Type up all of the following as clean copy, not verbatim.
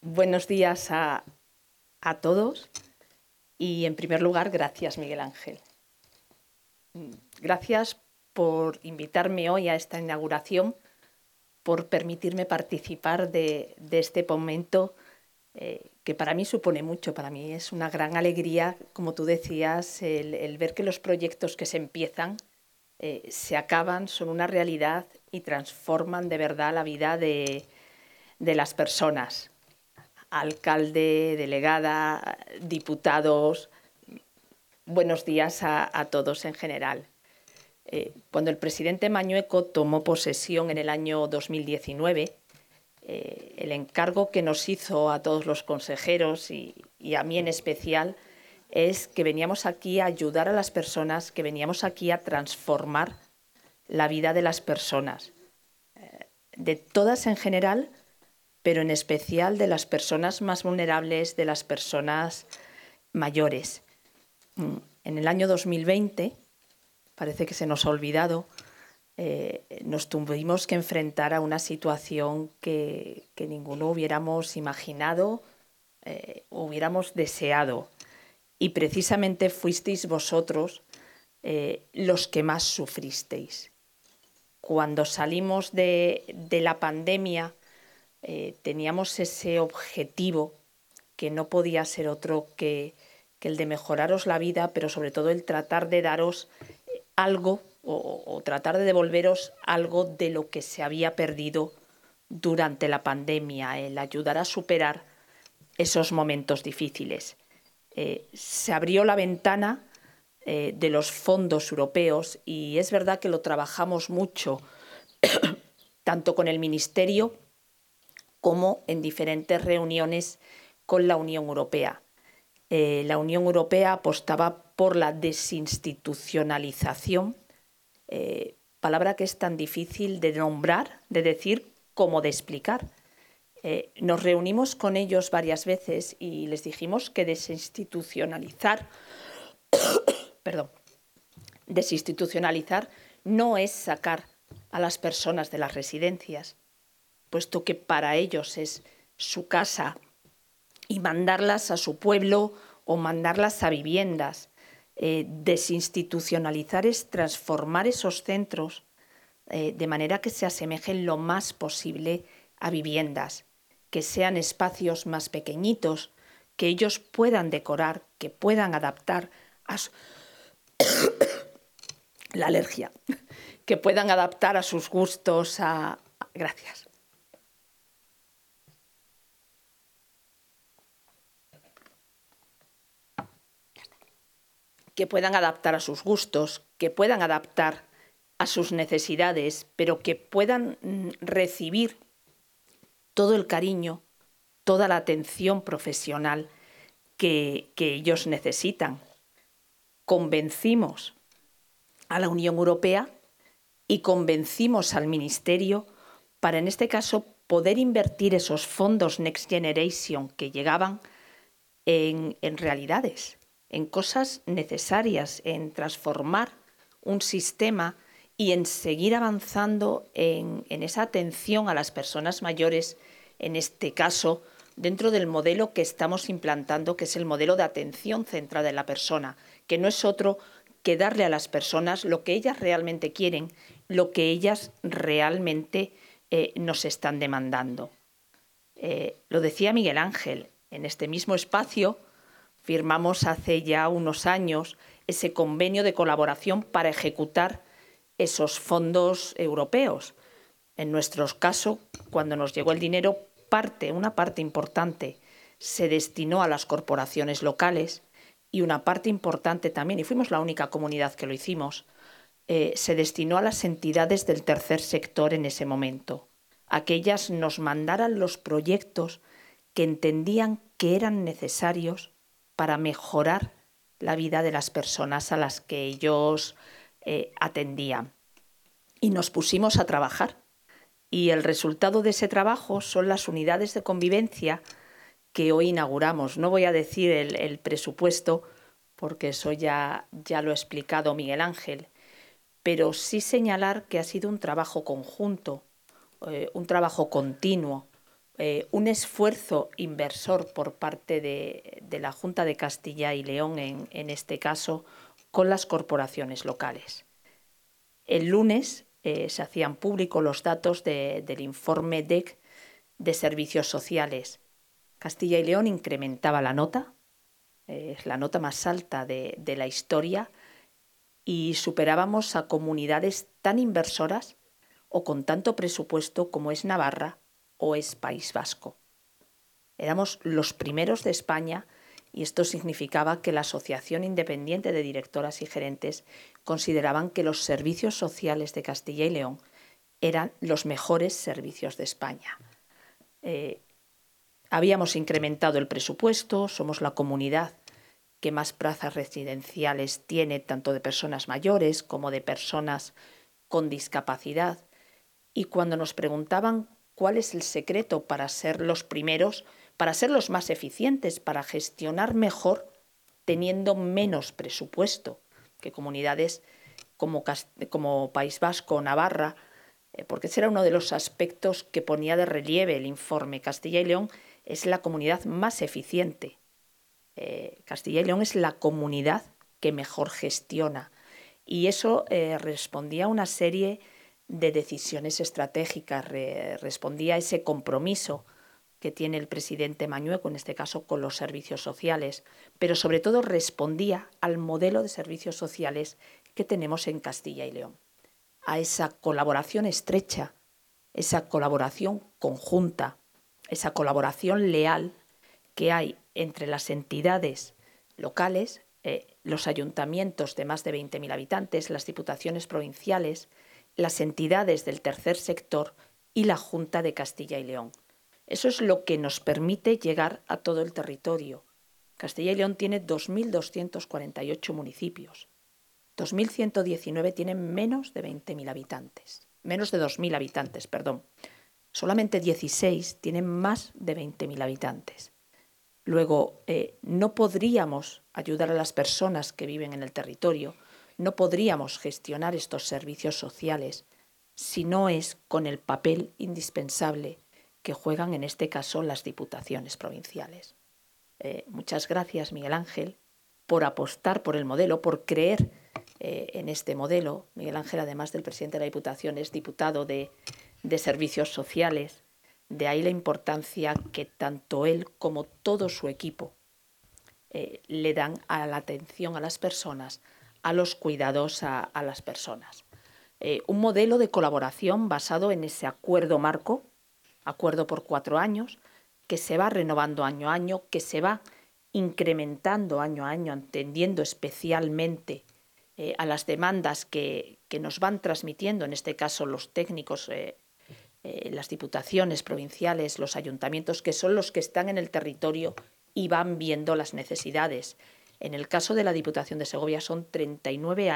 Buenos días a todos y, en primer lugar, gracias, Miguel Ángel. Gracias por invitarme hoy a esta inauguración, por permitirme participar de este momento que para mí supone mucho. Para mí es una gran alegría, como tú decías, el ver que los proyectos que se empiezan se acaban, son una realidad y transforman de verdad la vida de las personas. Alcalde, delegada, diputados, buenos días a todos en general. Cuando el presidente Mañueco tomó posesión en el año 2019, el encargo que nos hizo a todos los consejeros y a mí en especial es que veníamos aquí a ayudar a las personas, que veníamos aquí a transformar la vida de las personas, de todas en general, pero en especial de las personas más vulnerables, de las personas mayores. En el año 2020, parece que se nos ha olvidado, nos tuvimos que enfrentar a una situación que ninguno hubiéramos imaginado, hubiéramos deseado. Y precisamente fuisteis vosotros los que más sufristeis. Cuando salimos de la pandemia, teníamos ese objetivo que no podía ser otro que el de mejoraros la vida, pero sobre todo el tratar de daros algo o tratar de devolveros algo de lo que se había perdido durante la pandemia, el ayudar a superar esos momentos difíciles. Se abrió la ventana de los fondos europeos y es verdad que lo trabajamos mucho, tanto con el Ministerio como en diferentes reuniones con la Unión Europea. La Unión Europea apostaba por la desinstitucionalización, palabra que es tan difícil de nombrar, de decir, como de explicar. Nos reunimos con ellos varias veces y les dijimos que desinstitucionalizar no es sacar a las personas de las residencias, puesto que para ellos es su casa, y mandarlas a su pueblo o mandarlas a viviendas. Desinstitucionalizar es transformar esos centros de manera que se asemejen lo más posible a viviendas, que sean espacios más pequeñitos, que ellos puedan decorar, que puedan adaptar a la alergia, que puedan adaptar a sus gustos. Gracias. Que puedan adaptar a sus gustos, que puedan adaptar a sus necesidades, pero que puedan recibir todo el cariño, toda la atención profesional que ellos necesitan. Convencimos a la Unión Europea y convencimos al Ministerio para, en este caso, poder invertir esos fondos Next Generation que llegaban en realidades, en cosas necesarias, en transformar un sistema y en seguir avanzando en esa atención a las personas mayores, en este caso, dentro del modelo que estamos implantando, que es el modelo de atención centrada en la persona, que no es otro que darle a las personas lo que ellas realmente quieren, lo que ellas realmente nos están demandando. Lo decía Miguel Ángel, en este mismo espacio firmamos hace ya unos años ese convenio de colaboración para ejecutar esos fondos europeos. En nuestro caso, cuando nos llegó el dinero, una parte importante se destinó a las corporaciones locales y una parte importante también, y fuimos la única comunidad que lo hicimos, se destinó a las entidades del tercer sector en ese momento. Aquellas nos mandaran los proyectos que entendían que eran necesarios para mejorar la vida de las personas a las que ellos atendían. Y nos pusimos a trabajar. Y el resultado de ese trabajo son las unidades de convivencia que hoy inauguramos. No voy a decir el presupuesto, porque eso ya lo ha explicado Miguel Ángel, pero sí señalar que ha sido un trabajo conjunto, un trabajo continuo, un esfuerzo inversor por parte de la Junta de Castilla y León, en este caso, con las corporaciones locales. El lunes se hacían públicos los datos del informe DEC de servicios sociales. Castilla y León incrementaba la nota, es la nota más alta de la historia, y superábamos a comunidades tan inversoras o con tanto presupuesto como es Navarra o es País Vasco. Éramos los primeros de España y esto significaba que la Asociación Independiente de Directoras y Gerentes consideraban que los servicios sociales de Castilla y León eran los mejores servicios de España. Habíamos incrementado el presupuesto, somos la comunidad que más plazas residenciales tiene, tanto de personas mayores como de personas con discapacidad. Y cuando nos preguntaban cuál es el secreto para ser los primeros, para ser los más eficientes, para gestionar mejor, teniendo menos presupuesto que comunidades como País Vasco o Navarra, porque ese era uno de los aspectos que ponía de relieve el informe. Castilla y León es la comunidad más eficiente. Castilla y León es la comunidad que mejor gestiona. Y eso respondía a una serie de decisiones estratégicas, respondía a ese compromiso que tiene el presidente Mañueco, en este caso con los servicios sociales, pero sobre todo respondía al modelo de servicios sociales que tenemos en Castilla y León, a esa colaboración estrecha, esa colaboración conjunta, esa colaboración leal que hay entre las entidades locales, los ayuntamientos de más de 20.000 habitantes, las diputaciones provinciales, las entidades del tercer sector y la Junta de Castilla y León. Eso es lo que nos permite llegar a todo el territorio. Castilla y León tiene 2.248 municipios. 2.119 tienen menos de 20.000 habitantes. Menos de 2.000 habitantes, perdón. Solamente 16 tienen más de 20.000 habitantes. Luego, no podríamos ayudar a las personas que viven en el territorio, no podríamos gestionar estos servicios sociales si no es con el papel indispensable que juegan en este caso las diputaciones provinciales. Muchas gracias, Miguel Ángel, por apostar por el modelo, por creer en este modelo. Miguel Ángel, además del presidente de la Diputación, es diputado de Servicios Sociales. De ahí la importancia que tanto él como todo su equipo le dan a la atención a las personas, a los cuidados a las personas. Un modelo de colaboración basado en ese acuerdo marco, acuerdo por 4 años, que se va renovando año a año, que se va incrementando año a año, atendiendo especialmente a las demandas que nos van transmitiendo, en este caso los técnicos, las diputaciones provinciales, los ayuntamientos, que son los que están en el territorio y van viendo las necesidades. En el caso de la Diputación de Segovia son 39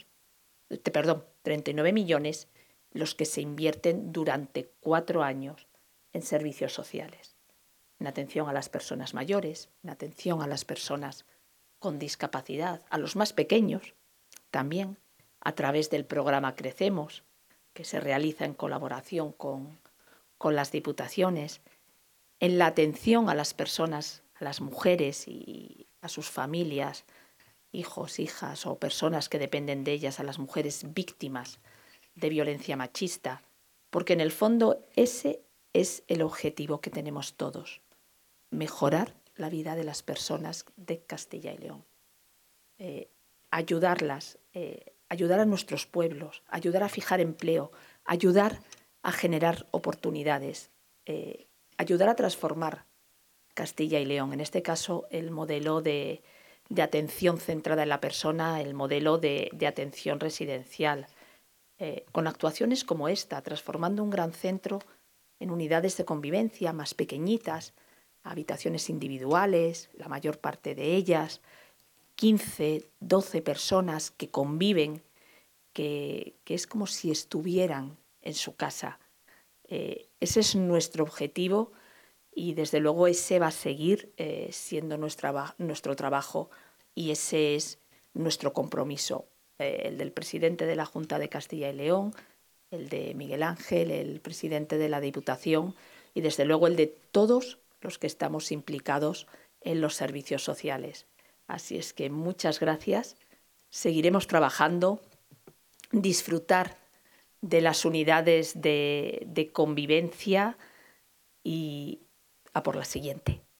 millones los que se invierten durante 4 años en servicios sociales, en atención a las personas mayores, en atención a las personas con discapacidad, a los más pequeños, también a través del programa Crecemos, que se realiza en colaboración con las diputaciones, en la atención a las personas, a las mujeres y a sus familias, hijos, hijas o personas que dependen de ellas, a las mujeres víctimas de violencia machista, porque en el fondo ese es el objetivo que tenemos todos, mejorar la vida de las personas de Castilla y León, ayudarlas, ayudar a nuestros pueblos, ayudar a fijar empleo, ayudar a generar oportunidades, ayudar a transformar Castilla y León, en este caso el modelo de atención centrada en la persona, el modelo de atención residencial, con actuaciones como esta, transformando un gran centro en unidades de convivencia más pequeñitas, habitaciones individuales, la mayor parte de ellas, 15, 12 personas que conviven, que es como si estuvieran en su casa. Ese es nuestro objetivo y desde luego ese va a seguir siendo nuestro trabajo y ese es nuestro compromiso, el del presidente de la Junta de Castilla y León, el de Miguel Ángel, el presidente de la Diputación. y desde luego el de todos los que estamos implicados en los servicios sociales. Así es que muchas gracias. Seguiremos trabajando, disfrutar de las unidades de convivencia y a por la siguiente.